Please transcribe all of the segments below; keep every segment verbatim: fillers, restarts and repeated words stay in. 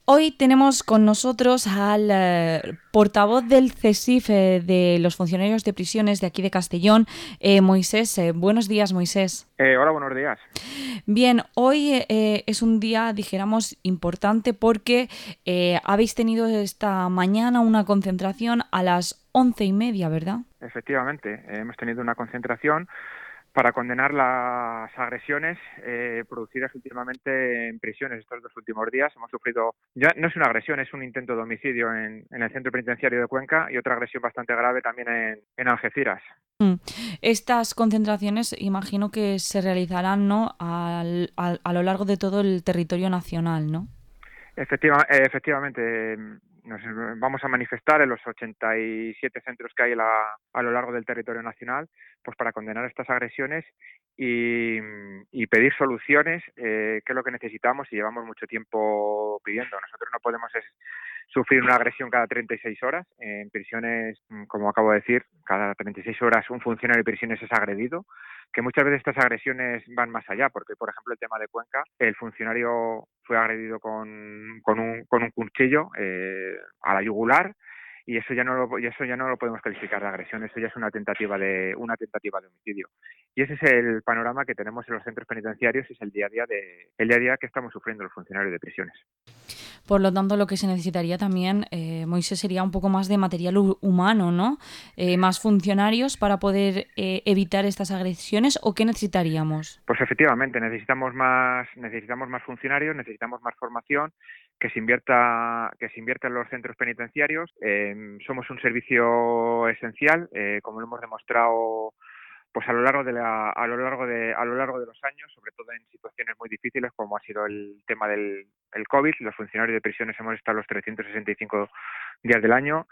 Hoy tenemos con nosotros al eh, portavoz del CESIF eh, de los funcionarios de prisiones de aquí de Castellón, eh, Moisés. Eh, buenos días, Moisés. Eh, hola, buenos días. Bien, hoy eh, es un día, dijéramos, importante porque eh, habéis tenido esta mañana una concentración a las once y media, ¿verdad? Efectivamente, eh, hemos tenido una concentración para condenar las agresiones eh, producidas últimamente en prisiones estos dos últimos días. Hemos sufrido, ya no es una agresión, es un intento de homicidio en, en el centro penitenciario de Cuenca y otra agresión bastante grave también en, en Algeciras. Mm. Estas concentraciones imagino que se realizarán, ¿no?, al, al, a lo largo de todo el territorio nacional, ¿no? Efectiva, eh, efectivamente, nos vamos a manifestar en los ochenta y siete centros que hay a, la, a lo largo del territorio nacional, pues para condenar estas agresiones y, y pedir soluciones, eh, que es lo que necesitamos y llevamos mucho tiempo pidiendo. Nosotros no podemos es, sufrir una agresión cada treinta y seis horas. En prisiones, como acabo de decir, cada treinta y seis horas un funcionario de prisiones es agredido, que muchas veces estas agresiones van más allá, porque, por ejemplo, el tema de Cuenca, el funcionario fue agredido con, con, un, con un cuchillo eh, a la yugular, y eso ya no lo y eso ya no lo podemos calificar de agresión, eso ya es una tentativa de una tentativa de homicidio. Y ese es el panorama que tenemos en los centros penitenciarios y es el día a día de el día a día que estamos sufriendo los funcionarios de prisiones. Por lo tanto, lo que se necesitaría también, eh, Moisés, sería un poco más de material humano, ¿no? Eh, más funcionarios para poder eh, evitar estas agresiones, ¿o qué necesitaríamos? Pues efectivamente, necesitamos más, necesitamos más funcionarios, necesitamos más formación, que se invierta, que se invierta en los centros penitenciarios. Eh, somos un servicio esencial, eh, como lo hemos demostrado pues a lo largo de la, a lo largo de a lo largo de los años, sobre todo en situaciones muy difíciles como ha sido el tema del el COVID. Los funcionarios de prisiones hemos estado los trescientos sesenta y cinco días del año,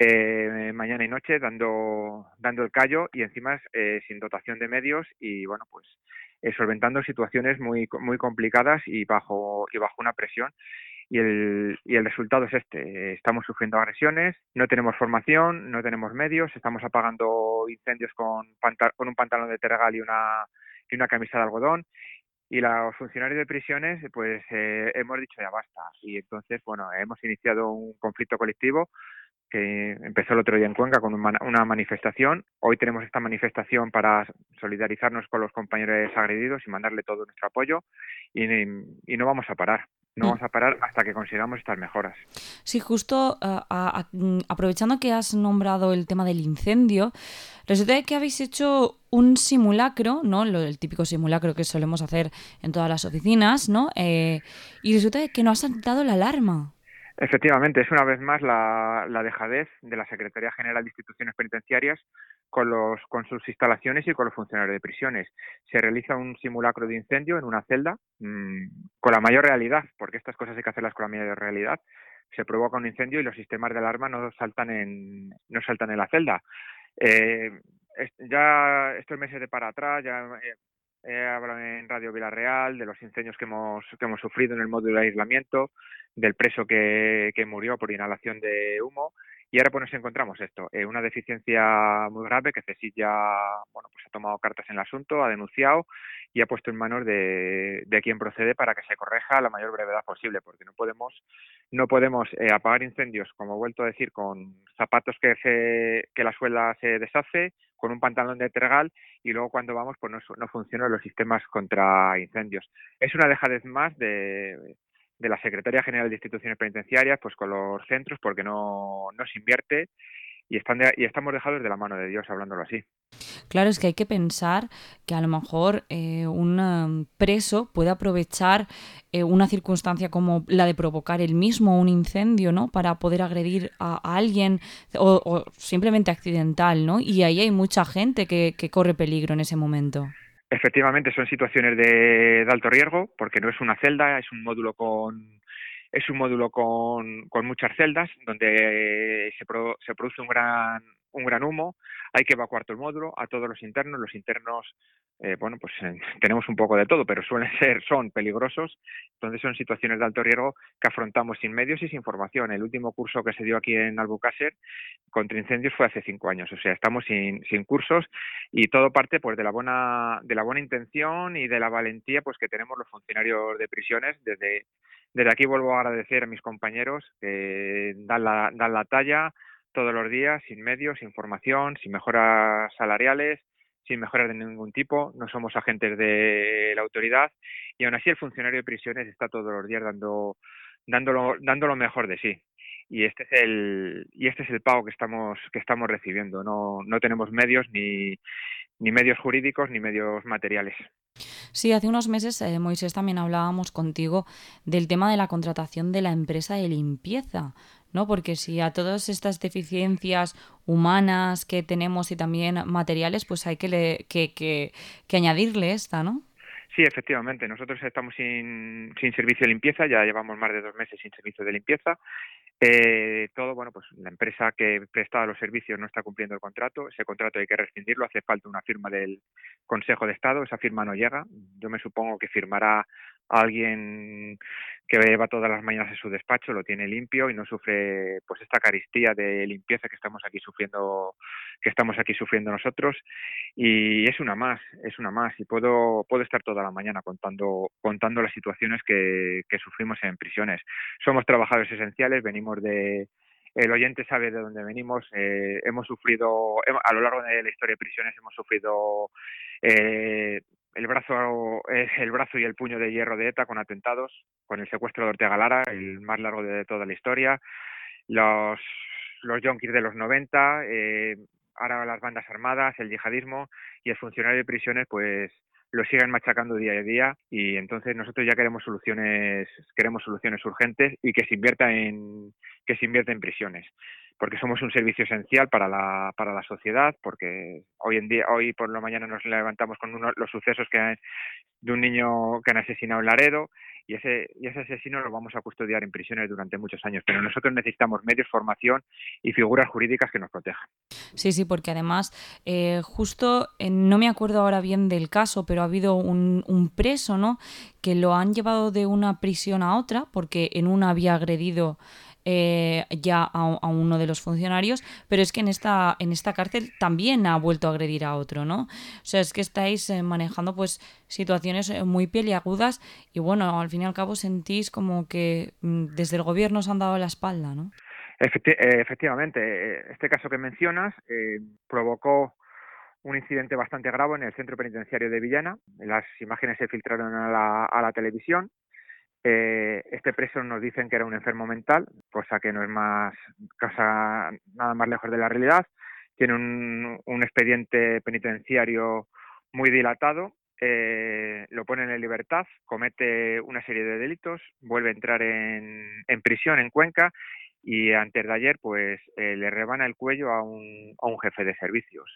eh, mañana y noche, dando dando el callo y encima eh, sin dotación de medios y bueno, pues eh, solventando situaciones muy muy complicadas y bajo y bajo una presión. Y el, y el resultado es este. Estamos sufriendo agresiones, no tenemos formación, no tenemos medios, estamos apagando incendios con, panta- con un pantalón de tergal y una, y una camisa de algodón. Y los funcionarios de prisiones, pues eh, hemos dicho ya basta. Y entonces, bueno, hemos iniciado un conflicto colectivo que empezó el otro día en Cuenca con una manifestación. Hoy tenemos esta manifestación para solidarizarnos con los compañeros agredidos y mandarle todo nuestro apoyo y, y no vamos a parar. No Mm. vamos a parar hasta que consigamos estas mejoras. Sí, justo uh, a, a, aprovechando que has nombrado el tema del incendio, resulta que habéis hecho un simulacro, ¿no? Lo, el típico simulacro que solemos hacer en todas las oficinas, ¿no? Eh, y resulta que no ha saltado la alarma. Efectivamente, es una vez más la, la dejadez de la Secretaría General de Instituciones Penitenciarias con, los, con sus instalaciones y con los funcionarios de prisiones. Se realiza un simulacro de incendio en una celda mmm, con la mayor realidad, porque estas cosas hay que hacerlas con la mayor realidad. Se provoca un incendio y los sistemas de alarma no saltan en, no saltan en la celda. Eh, es, ya estos meses de para atrás, ya eh, he hablado en Radio Villarreal de los incendios que hemos, que hemos sufrido en el módulo de aislamiento, del preso que, que murió por inhalación de humo. Y ahora pues nos encontramos esto, eh, una deficiencia muy grave que CESIF ya bueno, pues ha tomado cartas en el asunto, ha denunciado y ha puesto en manos de, de quien procede para que se corrija a la mayor brevedad posible, porque no podemos no podemos eh, apagar incendios, como he vuelto a decir, con zapatos que se que la suela se deshace, con un pantalón de tergal y luego cuando vamos pues no, no funcionan los sistemas contra incendios. Es una dejadez más de de la Secretaría General de Instituciones Penitenciarias, pues con los centros, porque no, no se invierte y, están de, y estamos dejados de la mano de Dios, hablándolo así. Claro, es que hay que pensar que a lo mejor eh, un um, preso puede aprovechar eh, una circunstancia como la de provocar él mismo un incendio, ¿no? Para poder agredir a, a alguien o, o simplemente accidental, ¿no? Y ahí hay mucha gente que, que corre peligro en ese momento. Efectivamente, son situaciones de, de alto riesgo, porque no es una celda, es un módulo con es un módulo con, con muchas celdas donde se, pro, se produce un gran un gran humo, hay que evacuar todo el módulo, a todos los internos, los internos, eh, bueno, pues eh, tenemos un poco de todo, pero suelen ser, son peligrosos, entonces son situaciones de alto riesgo que afrontamos sin medios y sin formación. El último curso que se dio aquí en Albocácer contra incendios fue hace cinco años, o sea, estamos sin, sin cursos y todo parte pues de la buena, de la buena intención y de la valentía pues que tenemos los funcionarios de prisiones. Desde, desde aquí vuelvo a agradecer a mis compañeros que dan la, dan la talla todos los días, sin medios, sin formación, sin mejoras salariales, sin mejoras de ningún tipo, no somos agentes de la autoridad y aún así el funcionario de prisiones está todos los días dando, dándolo, dando lo mejor de sí. Y este es el y este es el pago que estamos que estamos recibiendo. No, no tenemos medios ni, ni medios jurídicos ni medios materiales. Sí, hace unos meses, eh, Moisés, también hablábamos contigo del tema de la contratación de la empresa de limpieza, ¿no? Porque si a todas estas deficiencias humanas que tenemos y también materiales, pues hay que, le- que, que, que añadirle esta, ¿no? Sí, efectivamente. Nosotros estamos sin, sin servicio de limpieza, ya llevamos más de dos meses sin servicio de limpieza. Eh, todo, bueno, pues la empresa que prestaba los servicios no está cumpliendo el contrato, ese contrato hay que rescindirlo, hace falta una firma del Consejo de Estado, esa firma no llega, yo me supongo que firmará alguien que va todas las mañanas en su despacho, lo tiene limpio y no sufre pues esta carestía de limpieza que estamos aquí sufriendo, que estamos aquí sufriendo nosotros, y es una más, es una más, y puedo, puedo estar toda la mañana contando, contando las situaciones que, que sufrimos en prisiones. Somos trabajadores esenciales, venimos de... El oyente sabe de dónde venimos, eh, hemos sufrido, a lo largo de la historia de prisiones hemos sufrido eh, el brazo eh, el brazo y el puño de hierro de ETA con atentados, con el secuestro de Ortega Lara, el más largo de toda la historia, los, los yonkis de los noventa, eh, ahora las bandas armadas, el yihadismo, y el funcionario de prisiones pues lo siguen machacando día a día, y entonces nosotros ya queremos soluciones queremos soluciones urgentes y que se invierta en que se invierta en prisiones, porque somos un servicio esencial para la para la sociedad, porque hoy en día hoy por la mañana nos levantamos con uno, los sucesos que han, de un niño que han asesinado en Laredo, y ese y ese asesino lo vamos a custodiar en prisiones durante muchos años, pero nosotros necesitamos medios, formación y figuras jurídicas que nos protejan. Sí, sí, porque además, eh, justo, eh, no me acuerdo ahora bien del caso, pero ha habido un, un preso, ¿no? Que lo han llevado de una prisión a otra, porque en una había agredido eh, ya a, a uno de los funcionarios, pero es que en esta, en esta cárcel también ha vuelto a agredir a otro, ¿no? O sea, es que estáis eh, manejando pues situaciones eh, muy peliagudas y bueno, al fin y al cabo sentís como que mm, desde el gobierno os han dado la espalda, ¿no? Efecti- eh, efectivamente, eh, este caso que mencionas eh, provocó un incidente bastante grave en el centro penitenciario de Villena. Las imágenes se filtraron a la, a la televisión. Eh, este preso nos dicen que era un enfermo mental, cosa que no es más cosa nada más lejos de la realidad. Tiene un, un expediente penitenciario muy dilatado. Eh, lo ponen en libertad, comete una serie de delitos, vuelve a entrar en, en prisión en Cuenca y antes de ayer pues eh, le rebana el cuello a un, a un jefe de servicios.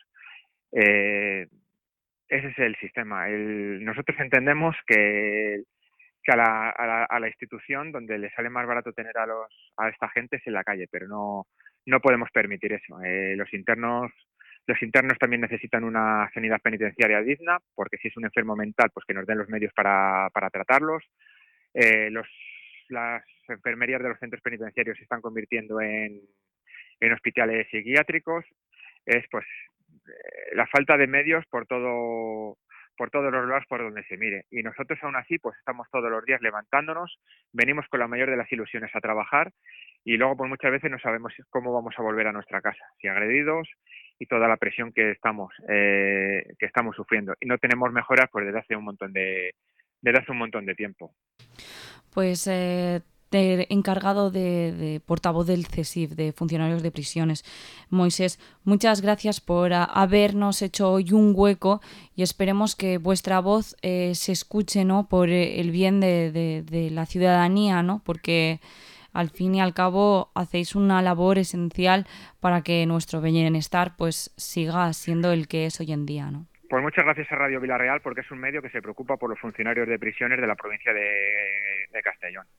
Eh, ese es el sistema. El, nosotros entendemos que, que a, la, a, la, a la institución donde le sale más barato tener a los a esta gente es en la calle, pero no no podemos permitir eso. Eh, los internos los internos también necesitan una sanidad penitenciaria digna, porque si es un enfermo mental, pues que nos den los medios para, para tratarlos. Eh, los, las enfermerías de los centros penitenciarios se están convirtiendo en, en hospitales psiquiátricos. Es pues eh, la falta de medios por todo por todos los lados por donde se mire, y nosotros aún así pues estamos todos los días levantándonos, venimos con la mayor de las ilusiones a trabajar y luego pues muchas veces no sabemos cómo vamos a volver a nuestra casa, si agredidos, y toda la presión que estamos eh, que estamos sufriendo, y no tenemos mejoras pues desde hace un montón de desde hace un montón de tiempo. Pues eh, de encargado de, de portavoz del C E S I F, de funcionarios de prisiones, Moisés, muchas gracias por a, habernos hecho hoy un hueco y esperemos que vuestra voz eh, se escuche, ¿no? Por el bien de, de, de la ciudadanía, ¿no? Porque al fin y al cabo hacéis una labor esencial para que nuestro bienestar pues siga siendo el que es hoy en día, ¿no? Pues muchas gracias a Radio Villarreal, porque es un medio que se preocupa por los funcionarios de prisiones de la provincia de, de Castellón.